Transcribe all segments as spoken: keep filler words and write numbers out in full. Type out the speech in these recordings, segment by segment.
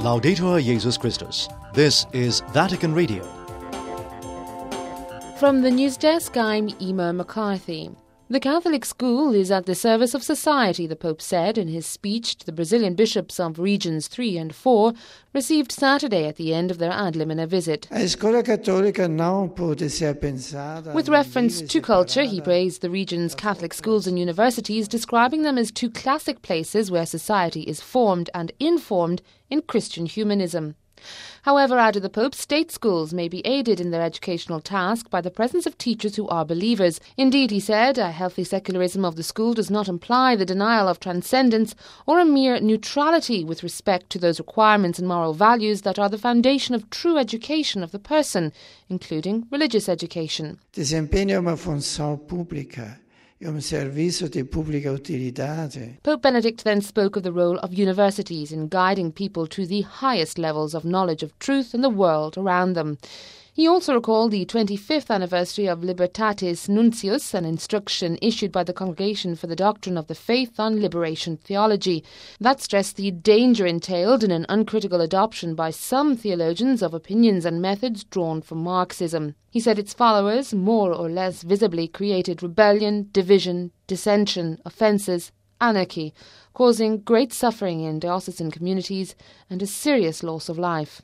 Laudetur Jesus Christus. This is Vatican Radio. From the news desk, I'm Emma McCarthy. The Catholic school is at the service of society, the Pope said in his speech to the Brazilian bishops of Regions three and four, received Saturday at the end of their ad limina visit. With reference to culture, he praised the region's Catholic schools and universities, describing them as two classic places where society is formed and informed in Christian humanism. However, added the Pope, state schools may be aided in their educational task by the presence of teachers who are believers. Indeed, he said, a healthy secularism of the school does not imply the denial of transcendence or a mere neutrality with respect to those requirements and moral values that are the foundation of true education of the person, including religious education. Pope Benedict then spoke of the role of universities in guiding people to the highest levels of knowledge of truth and the world around them. He also recalled the twenty-fifth anniversary of Libertatis Nuncius, an instruction issued by the Congregation for the Doctrine of the Faith on Liberation Theology. That stressed the danger entailed in an uncritical adoption by some theologians of opinions and methods drawn from Marxism. He said its followers, more or less visibly, created rebellion, division, dissension, offences, anarchy, causing great suffering in diocesan communities and a serious loss of life.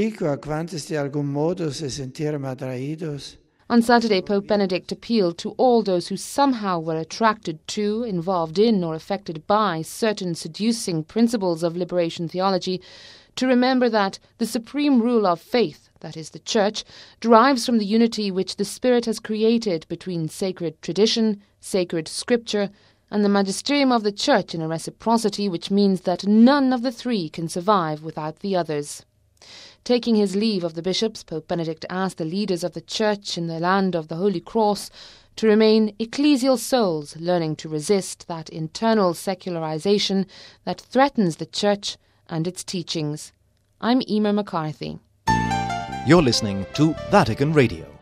On Saturday, Pope Benedict appealed to all those who somehow were attracted to, involved in, or affected by certain seducing principles of liberation theology to remember that the supreme rule of faith, that is the Church, derives from the unity which the Spirit has created between sacred tradition, sacred scripture, and the magisterium of the Church in a reciprocity which means that none of the three can survive without the others. Taking his leave of the bishops, Pope Benedict asked the leaders of the Church in the land of the Holy Cross to remain ecclesial souls, learning to resist that internal secularization that threatens the Church and its teachings. I'm Emma McCarthy. You're listening to Vatican Radio.